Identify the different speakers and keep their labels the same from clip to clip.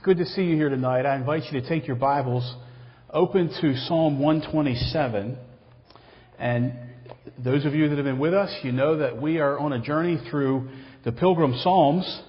Speaker 1: good to see you here tonight. I invite you to take your Bibles, open to Psalm 127. And those of you that have been with us, you know that we are on a journey through the Pilgrim Psalms,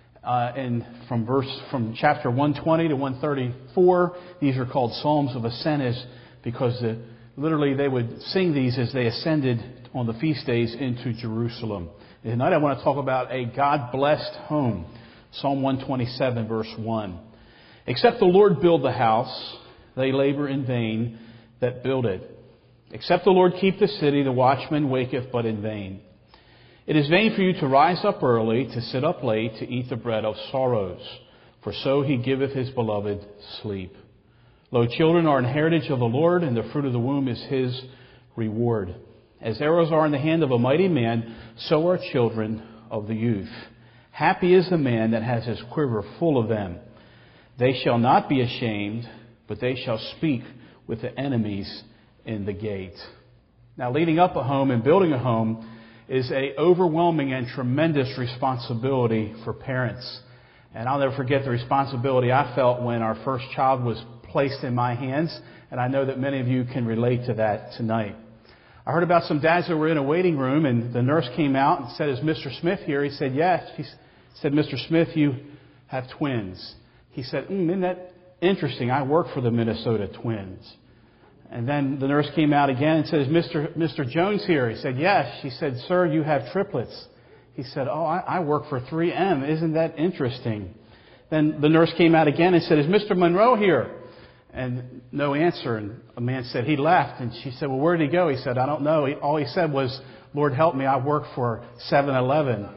Speaker 1: from chapter 120 to 134. These are called Psalms of Ascent, because literally they would sing these as they ascended on the feast days into Jerusalem. And tonight I want to talk about a God-blessed home. Psalm 127, verse 1. Except the Lord build the house, they labor in vain that build it. Except the Lord keep the city, the watchman waketh but in vain. It is vain for you to rise up early, to sit up late, to eat the bread of sorrows. For so he giveth his beloved sleep. Lo, children are an heritage of the Lord, and the fruit of the womb is his reward. As arrows are in the hand of a mighty man, so are children of the youth. Happy is the man that has his quiver full of them. They shall not be ashamed, but they shall speak with the enemies in the gate. Now, leading up a home and building a home is an overwhelming and tremendous responsibility for parents. And I'll never forget the responsibility I felt when our first child was placed in my hands. And I know that many of you can relate to that tonight. I heard about some dads that were in a waiting room, and the nurse came out and said, "Is Mr. Smith here?" He said, "Yes." She said, "Mr. Smith, you have twins." He said, "Isn't that interesting? I work for the Minnesota Twins." And then the nurse came out again and said, "Is Mr. Jones here?" He said, "Yes." She said, "Sir, you have triplets." He said, "Oh, I work for 3M. Isn't that interesting?" Then the nurse came out again and said, "Is Mr. Monroe here?" And no answer. And a man said, "He left." And she said, "Well, where did he go?" He said, "I don't know. All he said was, 'Lord, help me. I work for 7-Eleven.'"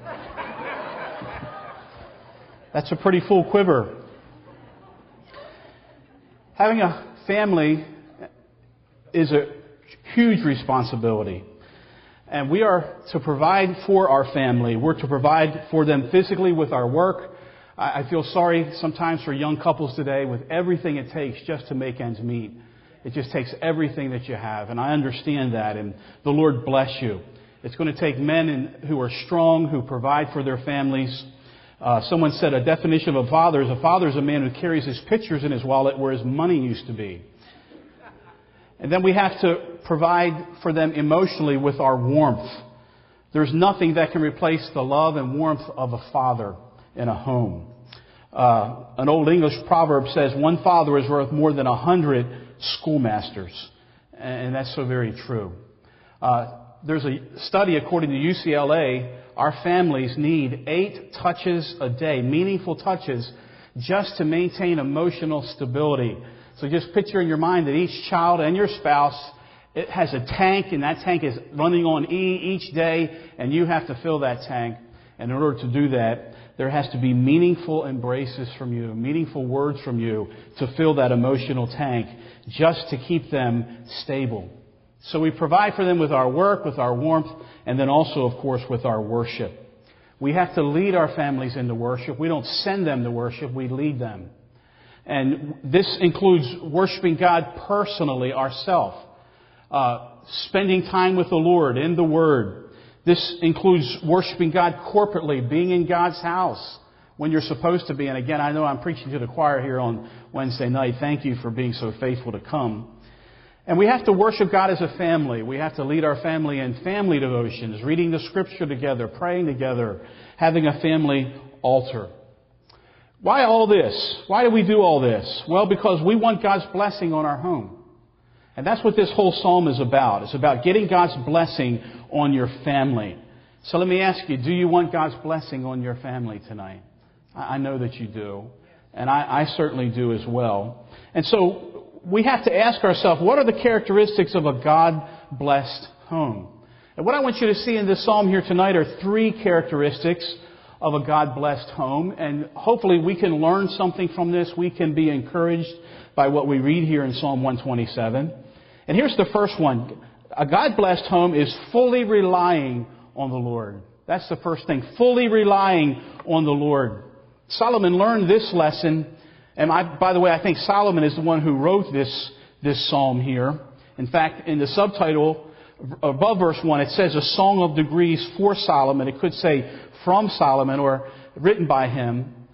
Speaker 1: That's a pretty full quiver. Having a family is a huge responsibility. And we are to provide for our family. We're to provide for them physically with our work. I feel sorry sometimes for young couples today with everything it takes just to make ends meet. It just takes everything that you have. And I understand that. And the Lord bless you. It's going to take men who are strong, who provide for their families. Someone said a definition of a father is a man who carries his pictures in his wallet where his money used to be. And then we have to provide for them emotionally with our warmth. There's nothing that can replace the love and warmth of a father in a home. An old English proverb says, "One father is worth more than 100 schoolmasters." And that's so very true. There's a study according to UCLA, our families need 8 touches a day, meaningful touches, just to maintain emotional stability. So just picture in your mind that each child and your spouse, it has a tank, and that tank is running on E each day, and you have to fill that tank. And in order to do that, there has to be meaningful embraces from you, meaningful words from you to fill that emotional tank, just to keep them stable. So we provide for them with our work, with our warmth, and then also, of course, with our worship. We have to lead our families into worship. We don't send them to worship, we lead them. And this includes worshiping God personally, ourselves. Spending time with the Lord in the Word. This includes worshiping God corporately, being in God's house when you're supposed to be. And again, I know I'm preaching to the choir here on Wednesday night. Thank you for being so faithful to come. And we have to worship God as a family. We have to lead our family in family devotions, reading the Scripture together, praying together, having a family altar. Why all this? Why do we do all this? Well, because we want God's blessing on our home. And that's what this whole psalm is about. It's about getting God's blessing on your family. So let me ask you, do you want God's blessing on your family tonight? I know that you do. And I certainly do as well. And so we have to ask ourselves, what are the characteristics of a God-blessed home? And what I want you to see in this psalm here tonight are 3 characteristics of a God-blessed home. And hopefully we can learn something from this. We can be encouraged by what we read here in Psalm 127. And here's the first one. A God-blessed home is fully relying on the Lord. That's the first thing. Fully relying on the Lord. Solomon learned this lesson. And by the way, I think Solomon is the one who wrote this psalm here. In fact, in the subtitle above verse 1, it says a song of degrees for Solomon. It could say from Solomon or written by him.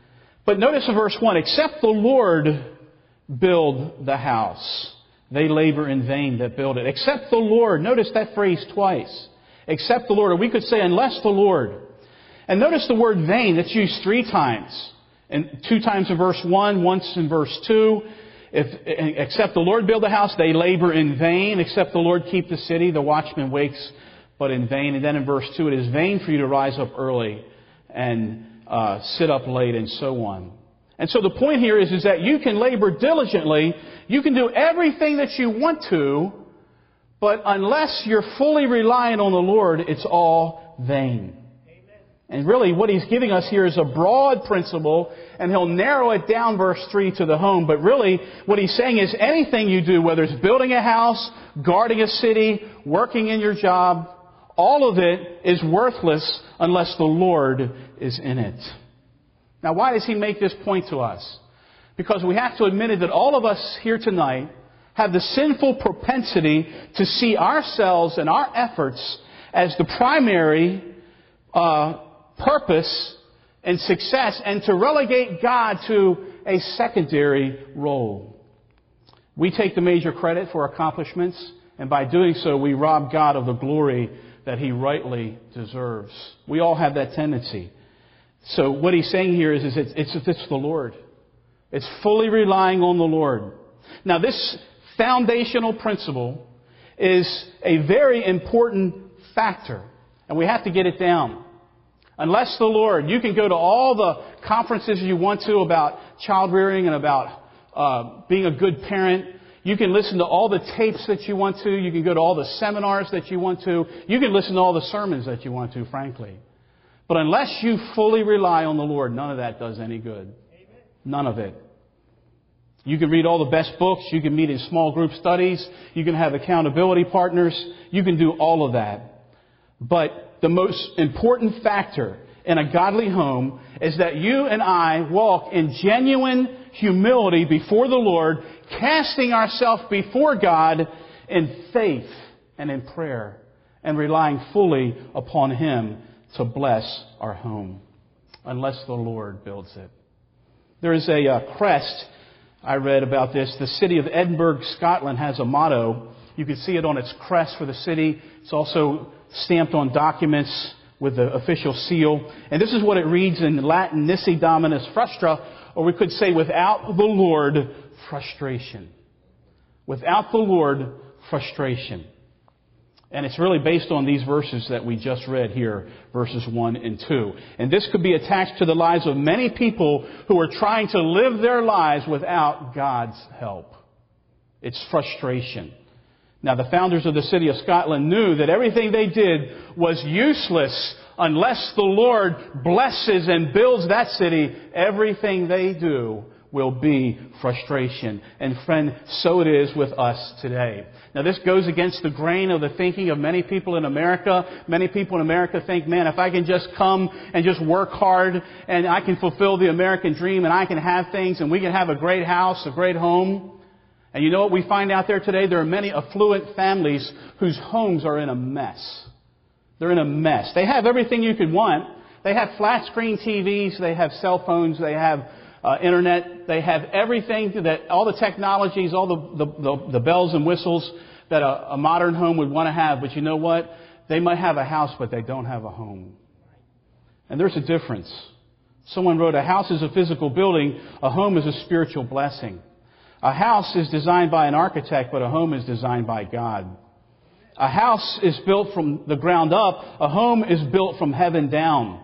Speaker 1: But notice in verse 1, except the Lord build the house, they labor in vain that build it. Except the Lord. Notice that phrase twice. Except the Lord. Or we could say unless the Lord. And notice the word vain. It's used 3 times. And 2 times in verse 1, once in verse 2. Except the Lord build the house, they labor in vain. Except the Lord keep the city, the watchman wakes, but in vain. And then in verse 2, it is vain for you to rise up early and sit up late and so on. And so the point here is that you can labor diligently. You can do everything that you want to, but unless you're fully reliant on the Lord, it's all vain. And really what he's giving us here is a broad principle, and he'll narrow it down, verse 3, to the home. But really what he's saying is anything you do, whether it's building a house, guarding a city, working in your job, all of it is worthless unless the Lord is in it. Now why does he make this point to us? Because we have to admit it that all of us here tonight have the sinful propensity to see ourselves and our efforts as the primary purpose and success, and to relegate God to a secondary role. We take the major credit for accomplishments, and by doing so we rob God of the glory that He rightly deserves. We all have that tendency. So what he's saying here is it's the Lord. It's fully relying on the Lord. Now this foundational principle is a very important factor, and we have to get it down. Unless the Lord, you can go to all the conferences you want to about child rearing and about being a good parent. You can listen to all the tapes that you want to. You can go to all the seminars that you want to. You can listen to all the sermons that you want to, frankly. But unless you fully rely on the Lord, none of that does any good. None of it. You can read all the best books. You can meet in small group studies. You can have accountability partners. You can do all of that. But the most important factor in a godly home is that you and I walk in genuine humility before the Lord, casting ourselves before God in faith and in prayer, and relying fully upon Him to bless our home, unless the Lord builds it. There is a crest, I read about this. The city of Edinburgh, Scotland has a motto. You can see it on its crest for the city. It's also stamped on documents with the official seal. And this is what it reads in Latin: Nisi Dominus Frustra, or we could say, without the Lord, frustration. Without the Lord, frustration. And it's really based on these verses that we just read here, verses 1 and 2. And this could be attached to the lives of many people who are trying to live their lives without God's help. It's frustration. Now, the founders of the city of Scotland knew that everything they did was useless unless the Lord blesses and builds that city. Everything they do will be frustration. And friend, so it is with us today. Now, this goes against the grain of the thinking of many people in America. Many people in America think, man, if I can just come and just work hard and I can fulfill the American dream and I can have things and we can have a great house, a great home. And you know what we find out there today? There are many affluent families whose homes are in a mess. They're in a mess. They have everything you could want. They have flat screen TVs. They have cell phones. They have internet. They have everything that all the technologies, all the bells and whistles that a modern home would want to have. But you know what? They might have a house, but they don't have a home. And there's a difference. Someone wrote, a house is a physical building. A home is a spiritual blessing. A house is designed by an architect, but a home is designed by God. A house is built from the ground up. A home is built from heaven down.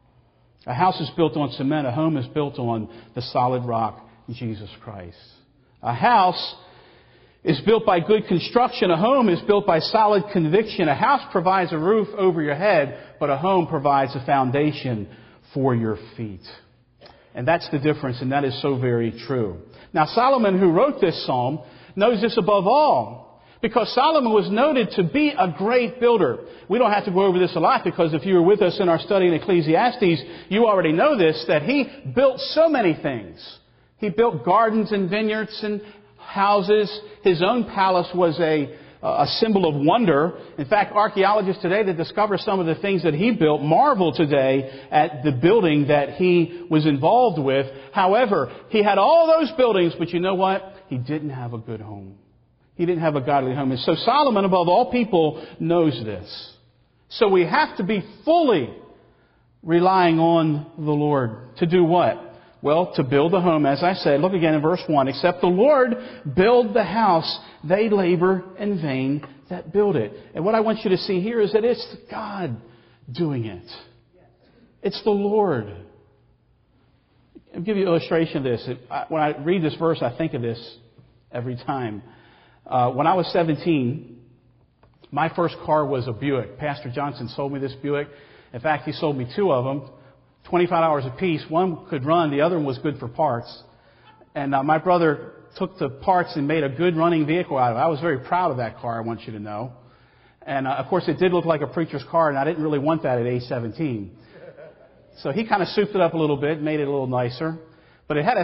Speaker 1: A house is built on cement. A home is built on the solid rock, Jesus Christ. A house is built by good construction. A home is built by solid conviction. A house provides a roof over your head, but a home provides a foundation for your feet. And that's the difference, and that is so very true. Now, Solomon, who wrote this psalm, knows this above all, because Solomon was noted to be a great builder. We don't have to go over this a lot, because if you were with us in our study in Ecclesiastes, you already know this, that he built so many things. He built gardens and vineyards and houses. His own palace was a a symbol of wonder. In fact, archaeologists today that discover some of the things that he built marvel today at the building that he was involved with. However, he had all those buildings, but you know what? He didn't have a good home. He didn't have a godly home. And so Solomon, above all people, knows this. So we have to be fully relying on the Lord. To do what? Well, to build a home, as I said. Look again in verse 1. Except the Lord build the house, they labor in vain that build it. And what I want you to see here is that it's God doing it. It's the Lord. I'll give you an illustration of this. When I read this verse, I think of this every time. When I was 17, my first car was a Buick. Pastor Johnson sold me this Buick. In fact, he sold me two of them, $25 a piece. One could run, the other one was good for parts. And my brother took the parts and made a good running vehicle out of it. I was very proud of that car, I want you to know. And of course, it did look like a preacher's car, and I didn't really want that at age 17. So he kind of souped it up a little bit, made it a little nicer. But it had a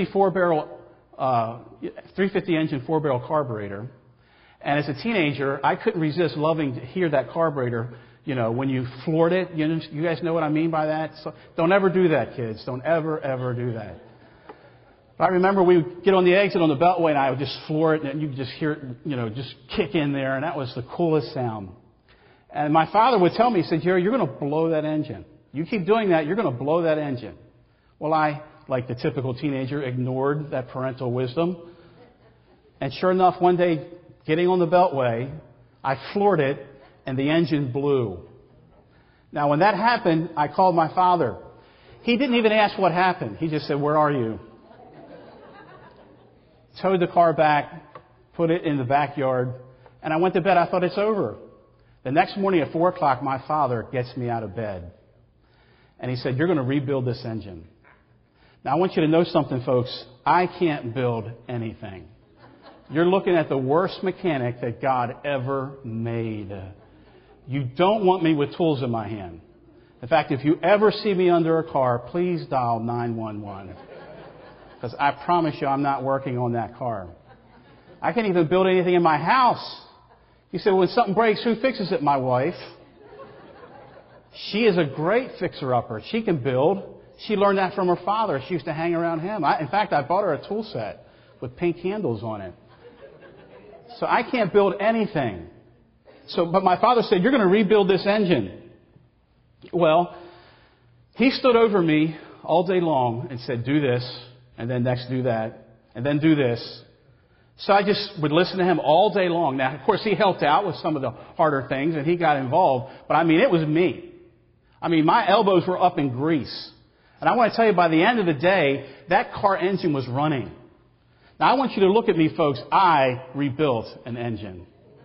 Speaker 1: 350 engine 4-barrel carburetor. And as a teenager, I couldn't resist loving to hear that carburetor, when you floored it. You guys know what I mean by that? So don't ever do that, kids. Don't ever do that. But I remember we would get on the exit on the Beltway and I would just floor it and you could just hear it, just kick in there. And that was the coolest sound. And my father would tell me, he said, Jerry, you're going to blow that engine. You keep doing that, you're going to blow that engine. Well, I, like the typical teenager, ignored that parental wisdom. And sure enough, one day, getting on the Beltway, I floored it, and the engine blew. Now, when that happened, I called my father. He didn't even ask what happened. He just said, "Where are you?" Towed the car back, put it in the backyard, and I went to bed. I thought, it's over. The next morning at 4 o'clock, my father gets me out of bed. And he said, "You're going to rebuild this engine." Now, I want you to know something, folks. I can't build anything. You're looking at the worst mechanic that God ever made. You don't want me with tools in my hand. In fact, if you ever see me under a car, please dial 911. Because I promise you I'm not working on that car. I can't even build anything in my house. You say, well, when something breaks, who fixes it? My wife. She is a great fixer-upper. She can build. She learned that from her father. She used to hang around him. In fact, I bought her a tool set with pink handles on it. So I can't build anything. But my father said, "You're going to rebuild this engine." Well, he stood over me all day long and said, "Do this, and then next do that, and then do this." So I just would listen to him all day long. Now, of course, he helped out with some of the harder things, and he got involved. But it was me. My elbows were up in grease. And I want to tell you, by the end of the day, that car engine was running. Now, I want you to look at me, folks. I rebuilt an engine.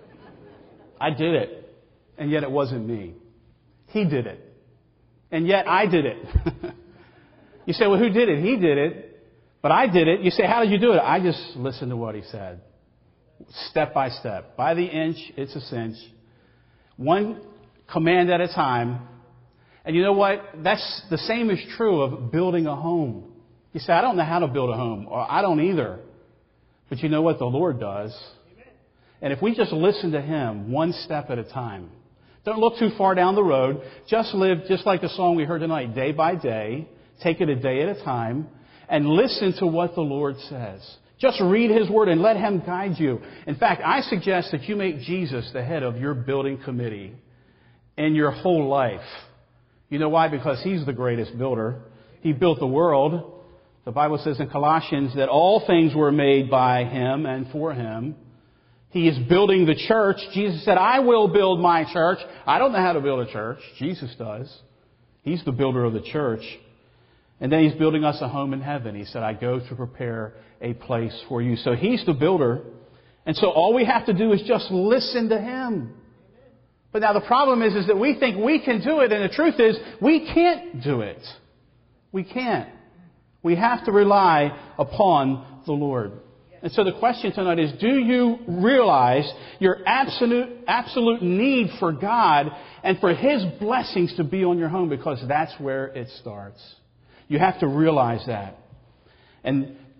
Speaker 1: I did it. And yet it wasn't me. He did it. And yet I did it. You say, well, who did it? He did it. But I did it. You say, how did you do it? I just listened to what he said. Step by step. By the inch, it's a cinch. One command at a time. And you know what? That's the same is true of building a home. You say, I don't know how to build a home. Or I don't either. But you know what? The Lord does. And if we just listen to Him one step at a time, don't look too far down the road. Just live just like the song we heard tonight, day by day. Take it a day at a time. And listen to what the Lord says. Just read His Word and let Him guide you. In fact, I suggest that you make Jesus the head of your building committee in your whole life. You know why? Because He's the greatest builder. He built the world. The Bible says in Colossians that all things were made by Him and for Him. He is building the church. Jesus said, "I will build my church." I don't know how to build a church. Jesus does. He's the builder of the church. And then He's building us a home in heaven. He said, "I go to prepare a place for you." So He's the builder. And so all we have to do is just listen to Him. But now the problem is that we think we can do it. And the truth is, we can't do it. We can't. We have to rely upon the Lord. And so the question tonight is, do you realize your absolute need for God and for His blessings to be on your home? Because that's where it starts. You have to realize that. And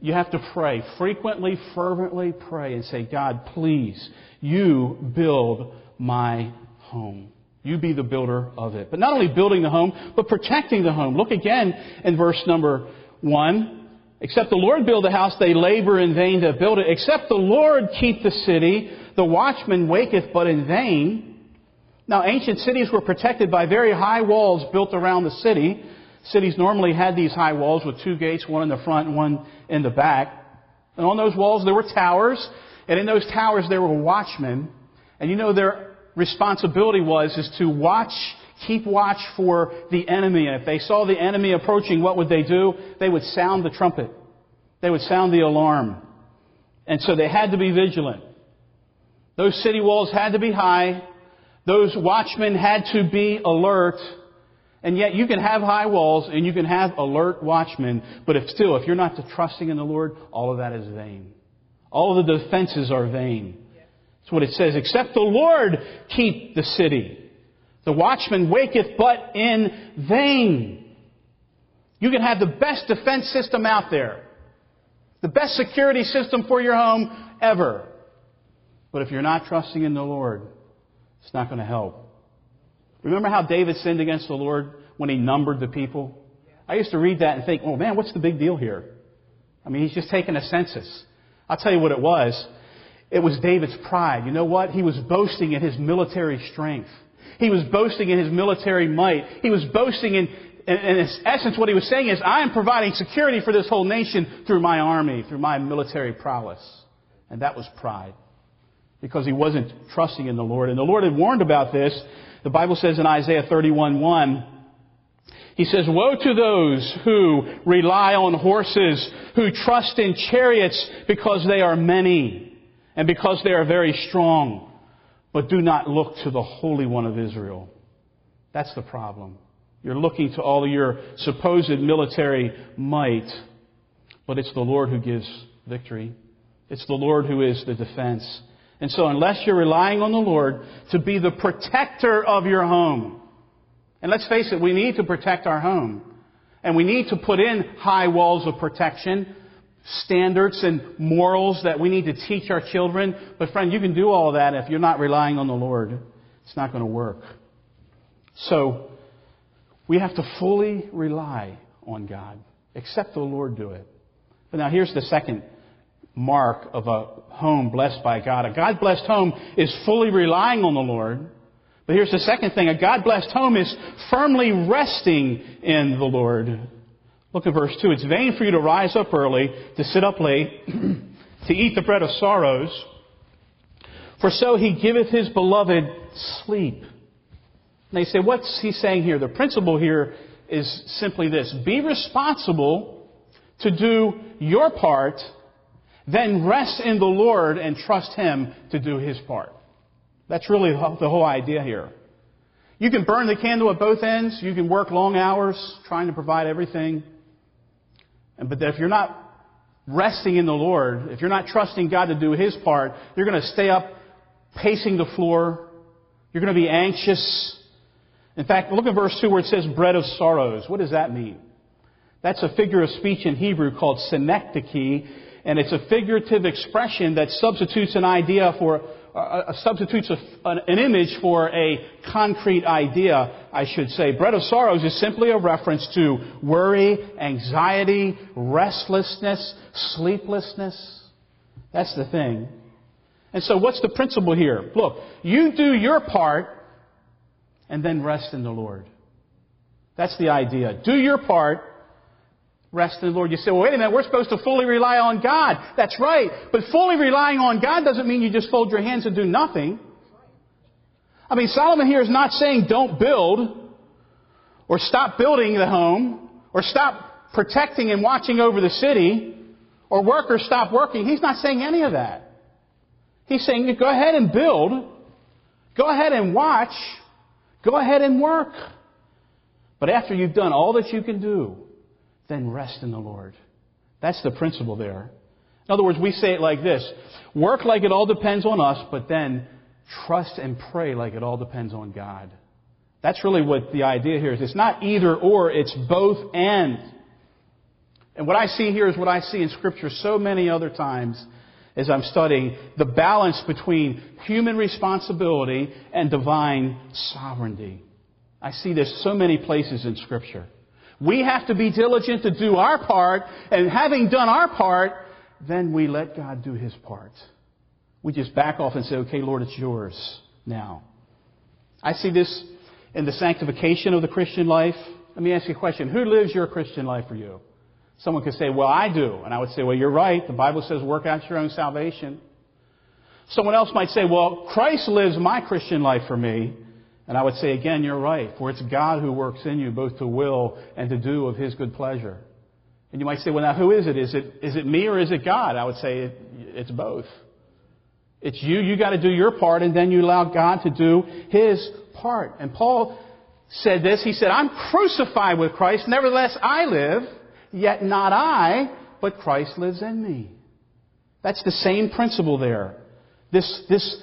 Speaker 1: you have to pray. Frequently, fervently pray and say, God, please, you build my home. You be the builder of it. But not only building the home, but protecting the home. Look again in verse number 1. Except the Lord build the house, they labor in vain to build it. Except the Lord keep the city, the watchman waketh but in vain. Now, ancient cities were protected by very high walls built around the city. Cities normally had these high walls with 2 gates, one in the front and one in the back. And on those walls there were towers. And in those towers there were watchmen. And you know their responsibility is to keep watch for the enemy. And if they saw the enemy approaching, what would they do? They would sound the trumpet. They would sound the alarm. And so they had to be vigilant. Those city walls had to be high. Those watchmen had to be alert. And yet you can have high walls and you can have alert watchmen. But if you're not trusting in the Lord, all of that is vain. All of the defenses are vain. That's what it says. Except the Lord keep the city. The watchman waketh but in vain. You can have the best defense system out there. The best security system for your home ever. But if you're not trusting in the Lord, it's not going to help. Remember how David sinned against the Lord when he numbered the people? I used to read that and think, oh man, what's the big deal here? I mean, he's just taking a census. I'll tell you what it was. It was David's pride. You know what? He was boasting in his military strength. He was boasting in his military might. He was boasting in essence, what he was saying is, I am providing security for this whole nation through my army, through my military prowess. And that was pride. Because he wasn't trusting in the Lord. And the Lord had warned about this. The Bible says in Isaiah 31:1, He says, woe to those who rely on horses, who trust in chariots because they are many and because they are very strong, but do not look to the Holy One of Israel. That's the problem. You're looking to all of your supposed military might, but it's the Lord who gives victory. It's the Lord who is the defense. And so unless you're relying on the Lord to be the protector of your home, and let's face it, we need to protect our home. And we need to put in high walls of protection, standards and morals that we need to teach our children. But friend, you can do all that if you're not relying on the Lord. It's not going to work. So we have to fully rely on God. Except the Lord do it. But now here's the second mark of a home blessed by God. A God-blessed home is fully relying on the Lord. But here's the second thing. A God-blessed home is firmly resting in the Lord. Look at verse 2. It's vain for you to rise up early, to sit up late, to eat the bread of sorrows. For so he giveth his beloved sleep. And they say, what's he saying here? The principle here is simply this. Be responsible to do your part, then rest in the Lord and trust Him to do His part. That's really the whole idea here. You can burn the candle at both ends. You can work long hours trying to provide everything. But if you're not resting in the Lord, if you're not trusting God to do His part, you're going to stay up pacing the floor. You're going to be anxious. In fact, look at verse 2 where it says bread of sorrows. What does that mean? That's a figure of speech in Hebrew called synecdoche, and it's a figurative expression that substitutes an idea for an image for a concrete idea, I should say. Bread of sorrows is simply a reference to worry, anxiety, restlessness, sleeplessness. That's the thing. And so what's the principle here? Look, you do your part and then rest in the Lord. That's the idea. Do your part, rest in the Lord. You say, well, wait a minute, we're supposed to fully rely on God. That's right. But fully relying on God doesn't mean you just fold your hands and do nothing. I mean, Solomon here is not saying don't build, or stop building the home, or stop protecting and watching over the city, or work or stop working. He's not saying any of that. He's saying go ahead and build, go ahead and watch, go ahead and work. But after you've done all that you can do, then rest in the Lord. That's the principle there. In other words, we say it like this. Work like it all depends on us, but then trust and pray like it all depends on God. That's really what the idea here is. It's not either or, it's both and. And what I see here is what I see in Scripture so many other times as I'm studying the balance between human responsibility and divine sovereignty. I see this so many places in Scripture. We have to be diligent to do our part, and having done our part, then we let God do His part. We just back off and say, okay, Lord, it's yours now. I see this in the sanctification of the Christian life. Let me ask you a question. Who lives your Christian life for you? Someone could say, well, I do. And I would say, well, you're right. The Bible says work out your own salvation. Someone else might say, well, Christ lives my Christian life for me. And I would say, again, you're right. For it's God who works in you both to will and to do of His good pleasure. And you might say, well, now who is it? Is it me or is it God? I would say it's both. It's you. You got to do your part, and then you allow God to do His part. And Paul said this. He said, I'm crucified with Christ. Nevertheless, I live. Yet not I, but Christ lives in me. That's the same principle there. This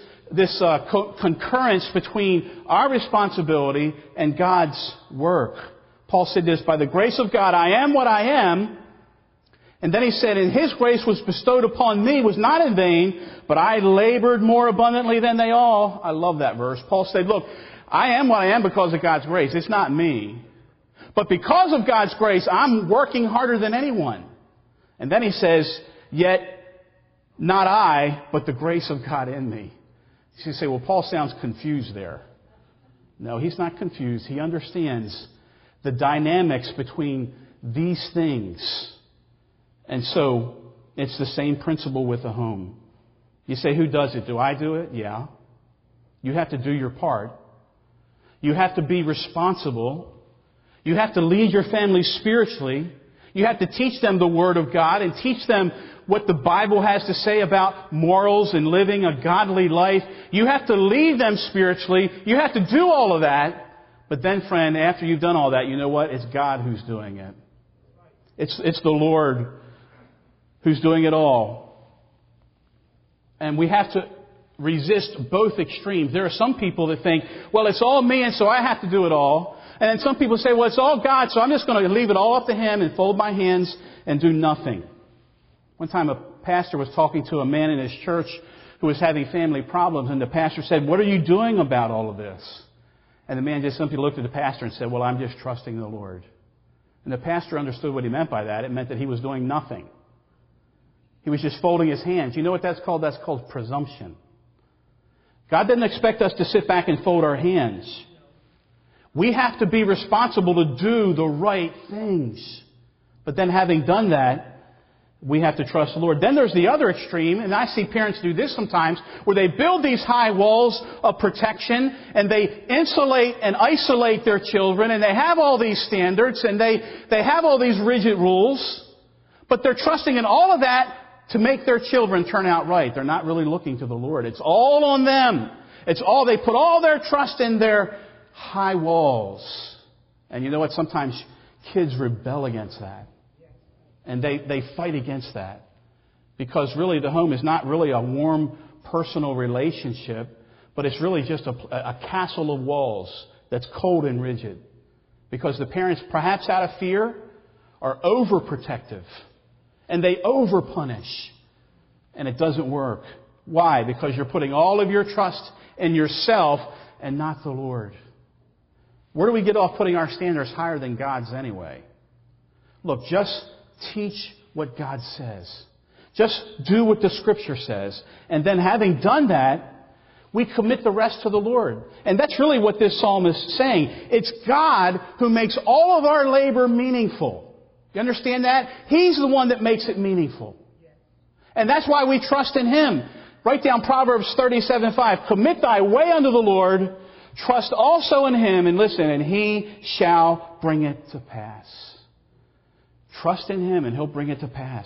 Speaker 1: concurrence between our responsibility and God's work. Paul said this, by the grace of God, I am what I am. And then he said, and His grace was bestowed upon me, was not in vain, but I labored more abundantly than they all. I love that verse. Paul said, look, I am what I am because of God's grace. It's not me. But because of God's grace, I'm working harder than anyone. And then he says, yet not I, but the grace of God in me. You say, well, Paul sounds confused there. No, he's not confused. He understands the dynamics between these things. And so it's the same principle with the home. You say, who does it? Do I do it? Yeah. You have to do your part. You have to be responsible. You have to lead your family spiritually. You have to teach them the Word of God and teach them what the Bible has to say about morals and living a godly life. You have to lead them spiritually. You have to do all of that. But then, friend, after you've done all that, you know what? It's God who's doing it. It's the Lord who's doing it all. And we have to resist both extremes. There are some people that think, well, it's all me and so I have to do it all. And then some people say, well, it's all God, so I'm just going to leave it all up to Him and fold my hands and do nothing. One time a pastor was talking to a man in his church who was having family problems, and the pastor said, what are you doing about all of this? And the man just simply looked at the pastor and said, well, I'm just trusting the Lord. And the pastor understood what he meant by that. It meant that he was doing nothing. He was just folding his hands. You know what that's called? That's called presumption. God doesn't expect us to sit back and fold our hands. We have to be responsible to do the right things. But then having done that, we have to trust the Lord. Then there's the other extreme, and I see parents do this sometimes, where they build these high walls of protection, and they insulate and isolate their children, and they have all these standards, and they have all these rigid rules, but they're trusting in all of that to make their children turn out right. They're not really looking to the Lord. It's all on them. They put all their trust in their high walls. And you know what? Sometimes kids rebel against that. And they fight against that. Because really the home is not really a warm personal relationship, but it's really just a castle of walls that's cold and rigid. Because the parents, perhaps out of fear, are overprotective. And they overpunish. And it doesn't work. Why? Because you're putting all of your trust in yourself and not the Lord. Where do we get off putting our standards higher than God's anyway? Look, just teach what God says. Just do what the Scripture says. And then having done that, we commit the rest to the Lord. And that's really what this psalm is saying. It's God who makes all of our labor meaningful. You understand that? He's the one that makes it meaningful. And that's why we trust in Him. Write down Proverbs 37:5. Commit thy way unto the Lord. Trust also in Him, and listen, and He shall bring it to pass. Trust in Him, and He'll bring it to pass.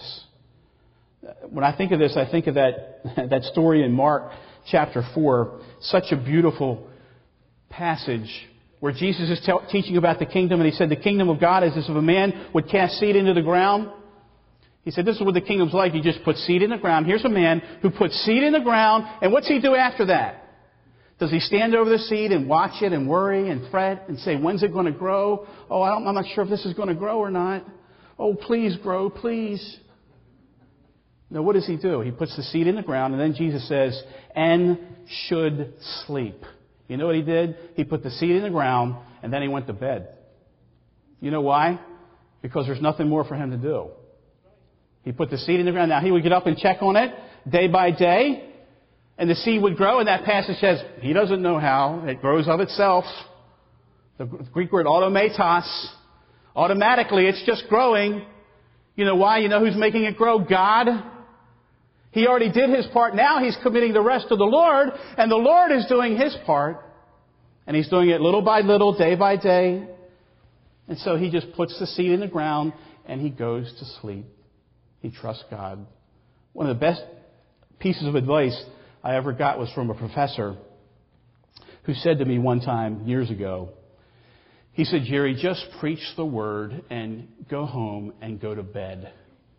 Speaker 1: When I think of this, I think of that story in Mark chapter 4. Such a beautiful passage where Jesus is teaching about the kingdom, and He said, the kingdom of God is as if a man would cast seed into the ground. He said, this is what the kingdom's like. You just put seed in the ground. Here's a man who puts seed in the ground, and what's he do after that? Does he stand over the seed and watch it and worry and fret and say, when's it going to grow? Oh, I'm not sure if this is going to grow or not. Oh, please grow, please. Now, what does he do? He puts the seed in the ground, and then Jesus says, and should sleep. You know what he did? He put the seed in the ground, and then he went to bed. You know why? Because there's nothing more for him to do. He put the seed in the ground. Now, he would get up and check on it day by day, and the seed would grow, and that passage says he doesn't know how. It grows of itself. The Greek word automatos. Automatically, it's just growing. You know why? You know who's making it grow? God. He already did His part. Now He's committing the rest to the Lord, and the Lord is doing His part. And He's doing it little by little, day by day. And so He just puts the seed in the ground, and He goes to sleep. He trusts God. One of the best pieces of advice I ever got was from a professor who said to me one time years ago, he said, Jerry, just preach the Word and go home and go to bed.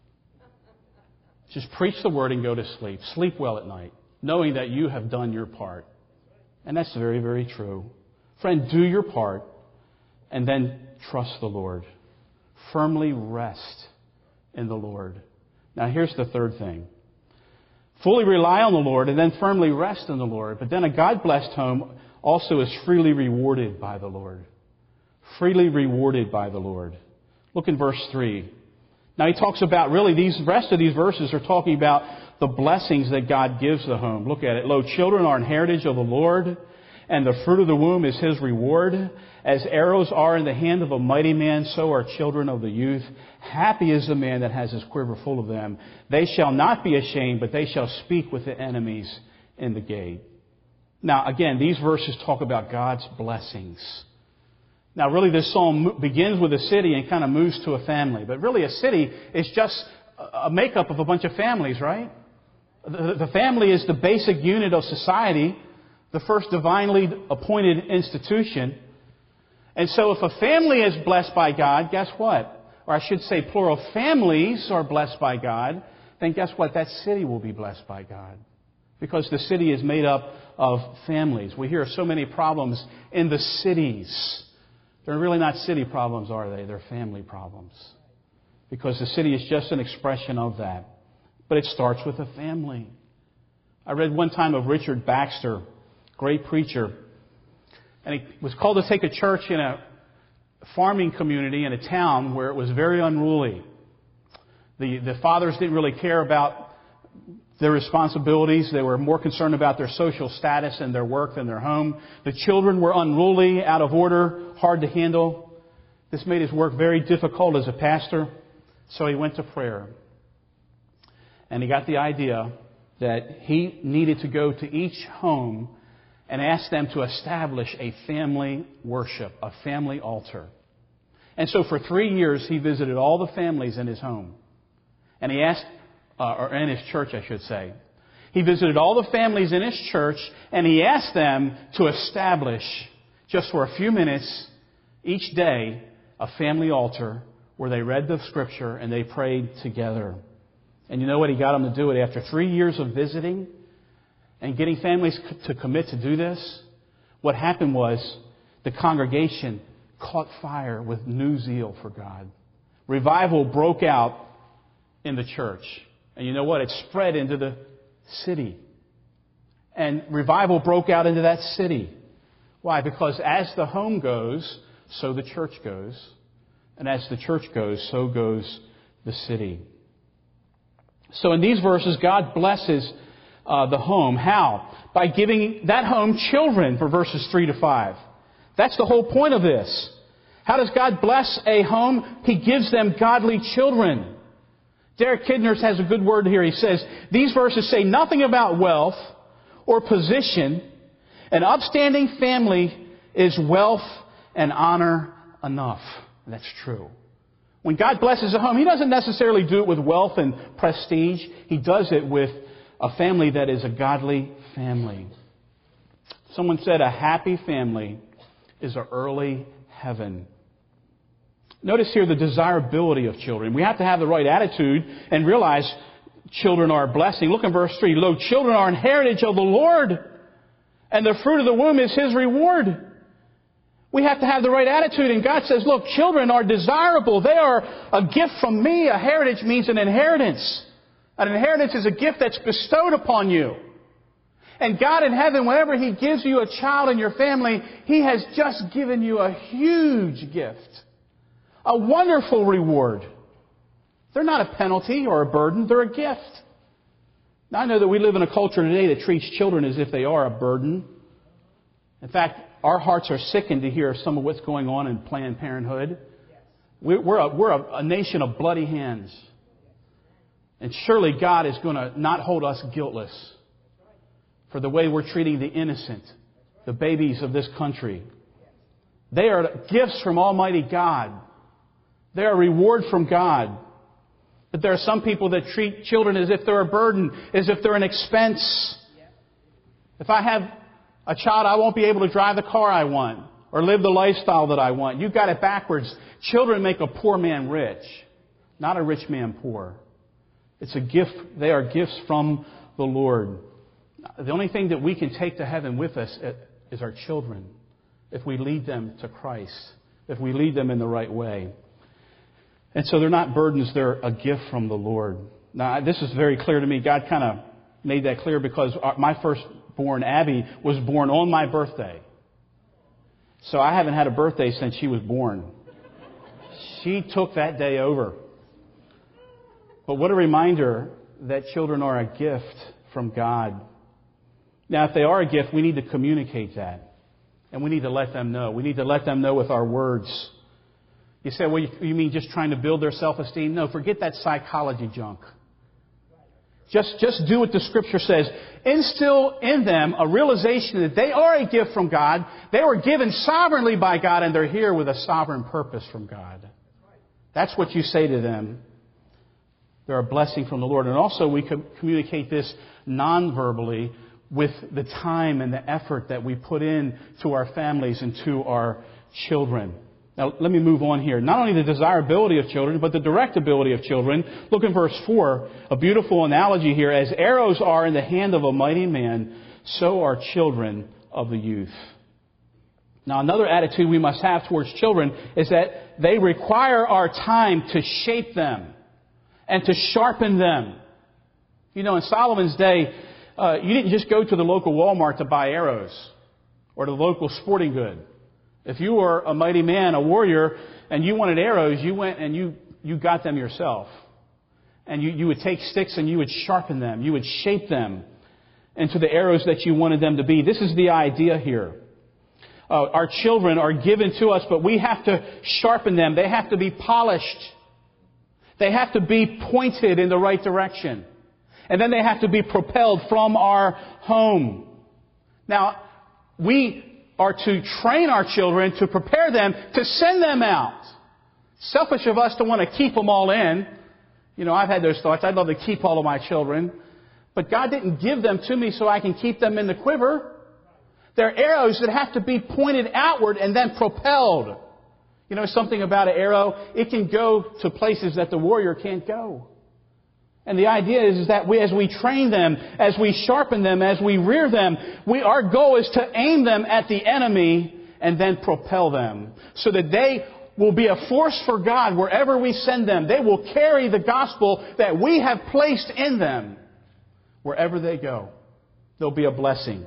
Speaker 1: Just preach the Word and go to sleep. Sleep well at night, knowing that you have done your part. And that's very, very true. Friend, do your part and then trust the Lord. Firmly rest in the Lord. Now, here's the third thing. Fully rely on the Lord and then firmly rest in the Lord. But then a God-blessed home also is freely rewarded by the Lord. Freely rewarded by the Lord. Look in verse 3. Now he talks about, really, these rest of these verses are talking about the blessings that God gives the home. Look at it. Lo, children are an heritage of the Lord, and the fruit of the womb is His reward. As arrows are in the hand of a mighty man, so are children of the youth. Happy is the man that has his quiver full of them. They shall not be ashamed, but they shall speak with the enemies in the gate. Now, again, these verses talk about God's blessings. Now, really, this psalm begins with a city and kind of moves to a family. But really, a city is just a makeup of a bunch of families, right? The family is the basic unit of society, the first divinely appointed institution. And so if a family is blessed by God, guess what? Or I should say plural, families are blessed by God, then guess what? That city will be blessed by God. Because the city is made up of families. We hear so many problems in the cities. They're really not city problems, are they? They're family problems. Because the city is just an expression of that. But it starts with a family. I read one time of Richard Baxter, great preacher. And he was called to take a church in a farming community in a town where it was very unruly. The fathers didn't really care about their responsibilities. They were more concerned about their social status and their work than their home. The children were unruly, out of order, hard to handle. This made his work very difficult as a pastor. So he went to prayer. And he got the idea that he needed to go to each home and ask them to establish a family worship, a family altar. And so for 3 years, he visited all the families in his home. And he asked, or in his church, I should say. He visited all the families in his church, and he asked them to establish, just for a few minutes each day, a family altar where they read the Scripture and they prayed together. And you know what? He got them to do it after 3 years of visiting and getting families to commit to do this. What happened was the congregation caught fire with new zeal for God. Revival broke out in the church. And you know what? It spread into the city. And revival broke out into that city. Why? Because as the home goes, so the church goes. And as the church goes, so goes the city. So in these verses, God blesses the home. How? By giving that home children, for verses 3 to 5. That's the whole point of this. How does God bless a home? He gives them godly children. Derek Kidner has a good word here. He says, these verses say nothing about wealth or position. An upstanding family is wealth and honor enough. And that's true. When God blesses a home, He doesn't necessarily do it with wealth and prestige. He does it with a family that is a godly family. Someone said a happy family is an early heaven. Notice here the desirability of children. We have to have the right attitude and realize children are a blessing. Look in verse 3. Lo, children are an heritage of the Lord, and the fruit of the womb is His reward. We have to have the right attitude. And God says, look, children are desirable. They are a gift from me. A heritage means an inheritance. An inheritance is a gift that's bestowed upon you. And God in heaven, whenever He gives you a child in your family, He has just given you a huge gift. A wonderful reward. They're not a penalty or a burden. They're a gift. Now, I know that we live in a culture today that treats children as if they are a burden. In fact, our hearts are sickened to hear some of what's going on in Planned Parenthood. We're a nation of bloody hands. And surely God is going to not hold us guiltless for the way we're treating the innocent, the babies of this country. They are gifts from Almighty God. They are a reward from God. But there are some people that treat children as if they're a burden, as if they're an expense. If I have a child, I won't be able to drive the car I want or live the lifestyle that I want. You've got it backwards. Children make a poor man rich, not a rich man poor. It's a gift. They are gifts from the Lord. The only thing that we can take to heaven with us is our children, if we lead them to Christ, if we lead them in the right way. And so they're not burdens, they're a gift from the Lord. Now, this is very clear to me. God kind of made that clear because my firstborn, Abby, was born on my birthday. So I haven't had a birthday since she was born. She took that day over. But what a reminder that children are a gift from God. Now, if they are a gift, we need to communicate that. And we need to let them know. We need to let them know with our words. You say, well, you mean just trying to build their self-esteem? No, forget that psychology junk. Just do what the Scripture says. Instill in them a realization that they are a gift from God. They were given sovereignly by God, and they're here with a sovereign purpose from God. That's what you say to them. They're a blessing from the Lord. And also we communicate this non-verbally with the time and the effort that we put in to our families and to our children. Now, let me move on here. Not only the desirability of children, but the direct ability of children. Look in verse 4, a beautiful analogy here. As arrows are in the hand of a mighty man, so are children of the youth. Now, another attitude we must have towards children is that they require our time to shape them and to sharpen them. You know, in Solomon's day, you didn't just go to the local Walmart to buy arrows or to the local sporting good. If you were a mighty man, a warrior, and you wanted arrows, you went and you got them yourself. And you would take sticks and you would sharpen them. You would shape them into the arrows that you wanted them to be. This is the idea here. Our children are given to us, but we have to sharpen them. They have to be polished. They have to be pointed in the right direction. And then they have to be propelled from our home. Now, we are to train our children, to prepare them, to send them out. Selfish of us to want to keep them all in. You know, I've had those thoughts. I'd love to keep all of my children. But God didn't give them to me so I can keep them in the quiver. They're arrows that have to be pointed outward and then propelled. You know something about an arrow? It can go to places that the warrior can't go. And the idea is that as we train them, as we sharpen them, as we rear them, our goal is to aim them at the enemy and then propel them so that they will be a force for God wherever we send them. They will carry the gospel that we have placed in them wherever they go. They'll be a blessing.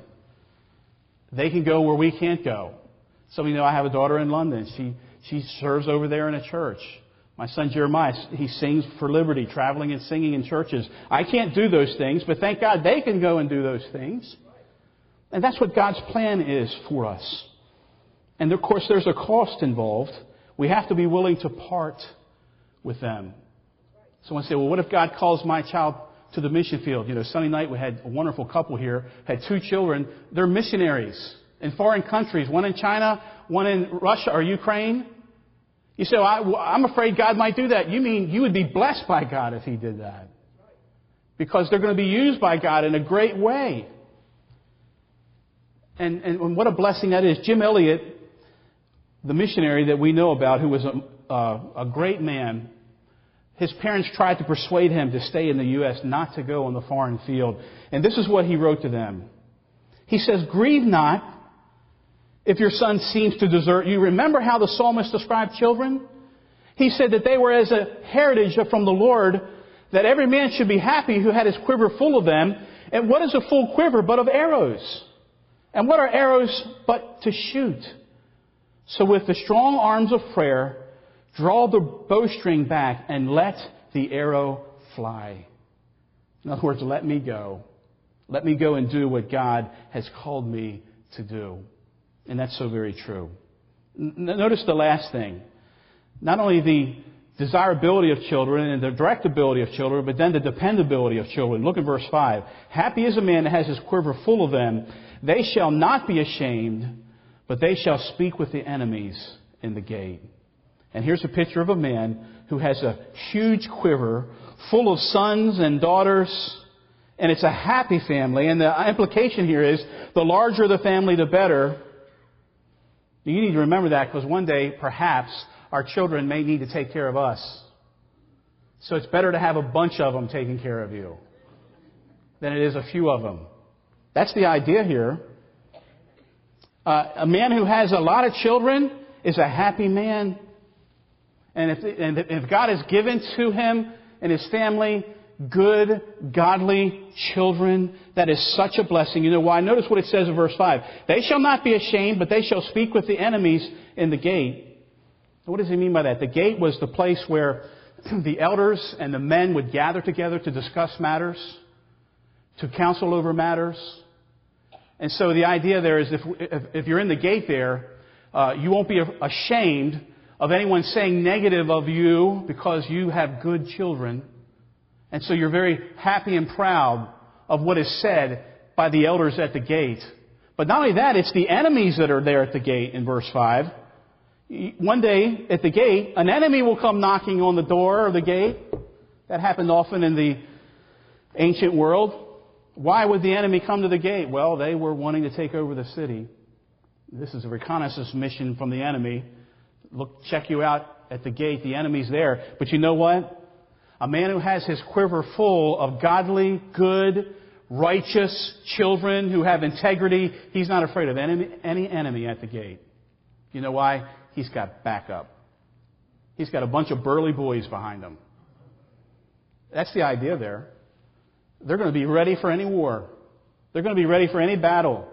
Speaker 1: They can go where we can't go. Some of you know I have a daughter in London. She serves over there in a church. My son Jeremiah, he sings for Liberty, traveling and singing in churches. I can't do those things, but thank God they can go and do those things. And that's what God's plan is for us. And of course, there's a cost involved. We have to be willing to part with them. Someone say, well, what if God calls my child to the mission field? You know, Sunday night we had a wonderful couple here, had 2 children. They're missionaries in foreign countries, one in China, one in Russia or Ukraine. You say, well, I'm afraid God might do that. You mean you would be blessed by God if He did that? Because they're going to be used by God in a great way. And what a blessing that is. Jim Elliot, the missionary that we know about, who was a great man, his parents tried to persuade him to stay in the U.S., not to go on the foreign field. And this is what he wrote to them. He says, "Grieve not if your son seems to desert you. Remember how the psalmist described children? He said that they were as a heritage from the Lord, that every man should be happy who had his quiver full of them. And what is a full quiver but of arrows? And what are arrows but to shoot? So with the strong arms of prayer, draw the bowstring back and let the arrow fly. In other words, let me go. Let me go and do what God has called me to do. And that's so very true. Notice the last thing. Not only the desirability of children and the directability of children, but then the dependability of children. Look at verse 5. Happy is a man that has his quiver full of them. They shall not be ashamed, but they shall speak with the enemies in the gate. And here's a picture of a man who has a huge quiver full of sons and daughters. And it's a happy family. And the implication here is the larger the family, the better. You need to remember that, because one day, perhaps, our children may need to take care of us. So it's better to have a bunch of them taking care of you than it is a few of them. That's the idea here. A man who has a lot of children is a happy man. And if God has given to him and his family good, godly children, that is such a blessing. You know why? Notice what it says in verse 5. They shall not be ashamed, but they shall speak with the enemies in the gate. What does he mean by that? The gate was the place where the elders and the men would gather together to discuss matters, to counsel over matters. And so the idea there is if you're in the gate there, you won't be ashamed of anyone saying negative of you because you have good children. And so you're very happy and proud of what is said by the elders at the gate. But not only that, it's the enemies that are there at the gate in verse 5. One day at the gate, an enemy will come knocking on the door of the gate. That happened often in the ancient world. Why would the enemy come to the gate? Well, they were wanting to take over the city. This is a reconnaissance mission from the enemy. Look, check you out at the gate. The enemy's there. But you know what? A man who has his quiver full of godly, good, righteous children who have integrity, he's not afraid of any enemy at the gate. You know why? He's got backup. He's got a bunch of burly boys behind him. That's the idea there. They're going to be ready for any war. They're going to be ready for any battle.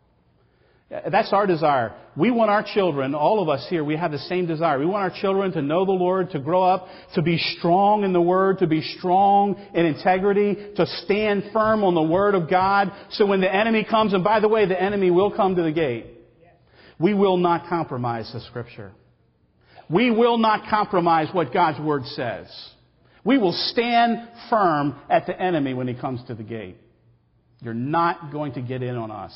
Speaker 1: That's our desire. We want our children, all of us here, we have the same desire. We want our children to know the Lord, to grow up, to be strong in the Word, to be strong in integrity, to stand firm on the Word of God. So when the enemy comes, and by the way, the enemy will come to the gate, we will not compromise the Scripture. We will not compromise what God's Word says. We will stand firm at the enemy when he comes to the gate. You're not going to get in on us.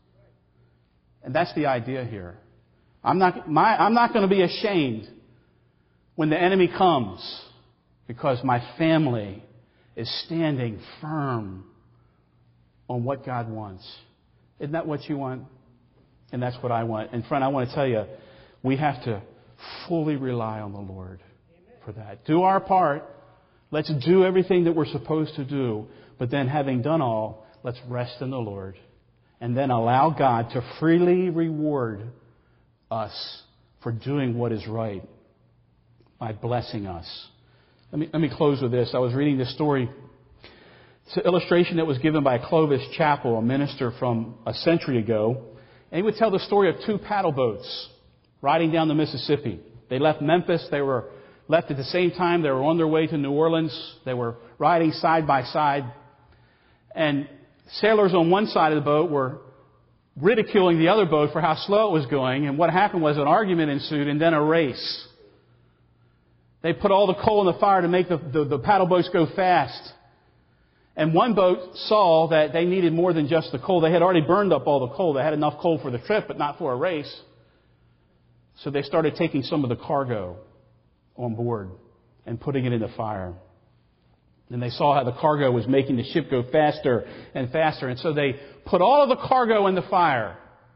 Speaker 1: And that's the idea here. I'm not going to be ashamed when the enemy comes, because my family is standing firm on what God wants. Isn't that what you want? And that's what I want. And friend, I want to tell you, we have to fully rely on the Lord for that. Do our part. Let's do everything that we're supposed to do. But then having done all, let's rest in the Lord. And then allow God to freely reward us for doing what is right by blessing us. Let me close with this. I was reading this story. It's an illustration that was given by Clovis Chappell, a minister from a century ago. And he would tell the story of two paddle boats riding down the Mississippi. They left Memphis. They were left at the same time. They were on their way to New Orleans. They were riding side by side. And sailors on one side of the boat were ridiculing the other boat for how slow it was going. And what happened was an argument ensued and then a race. They put all the coal in the fire to make the paddle boats go fast. And one boat saw that they needed more than just the coal. They had already burned up all the coal. They had enough coal for the trip, but not for a race. So they started taking some of the cargo on board and putting it in the fire. And they saw how the cargo was making the ship go faster and faster. And so they put all of the cargo in the fire.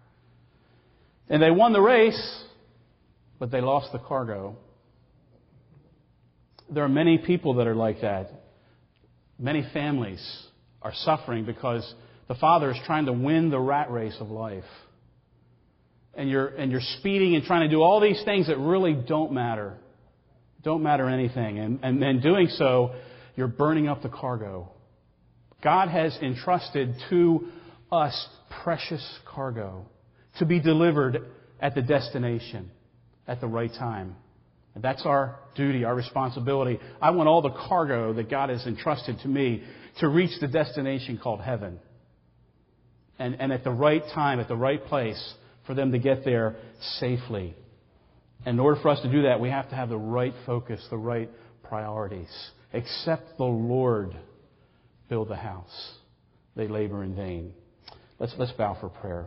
Speaker 1: And they won the race, but they lost the cargo. There are many people that are like that. Many families are suffering because the father is trying to win the rat race of life. and you're speeding and trying to do all these things that really don't matter anything. And in doing so, you're burning up the cargo. God has entrusted to us precious cargo to be delivered at the destination at the right time. And that's our duty, our responsibility. I want all the cargo that God has entrusted to me to reach the destination called heaven. And at the right time, at the right place, for them to get there safely. And in order for us to do that, we have to have the right focus, the right priorities. Except the Lord build the house, they labor in vain. Let's bow for prayer.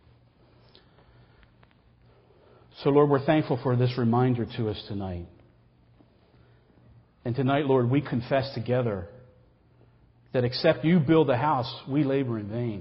Speaker 1: So, Lord, we're thankful for this reminder to us tonight. And tonight, Lord, we confess together that except you build the house, we labor in vain.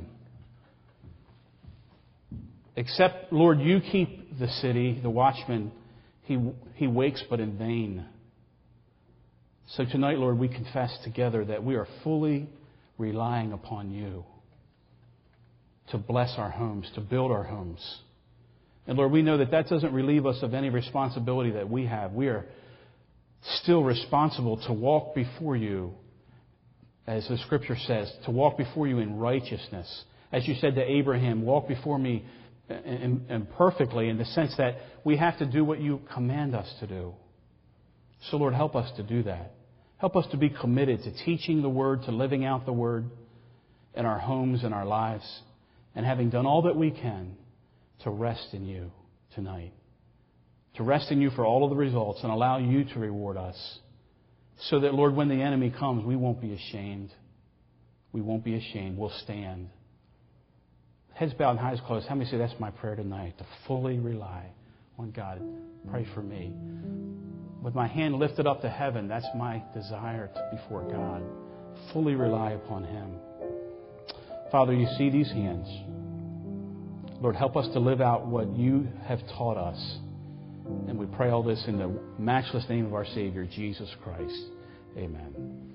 Speaker 1: Except, Lord, you keep the city, the watchman, he wakes but in vain. So tonight, Lord, we confess together that we are fully relying upon you to bless our homes, to build our homes. And Lord, we know that doesn't relieve us of any responsibility that we have. We are still responsible to walk before you, as the Scripture says, to walk before you in righteousness. As you said to Abraham, walk before me and perfectly, in the sense that we have to do what you command us to do. So Lord, help us to do that. Help us to be committed to teaching the Word, to living out the Word in our homes and our lives, and having done all that we can, to rest in you tonight. To rest in you for all of the results and allow you to reward us. So that, Lord, when the enemy comes, we won't be ashamed. We won't be ashamed. We'll stand. Heads bowed and eyes closed. How many say that's my prayer tonight? To fully rely on God. Pray for me. With my hand lifted up to heaven, that's my desire before God. Fully rely upon Him. Father, you see these hands. Lord, help us to live out what you have taught us. And we pray all this in the matchless name of our Savior, Jesus Christ. Amen.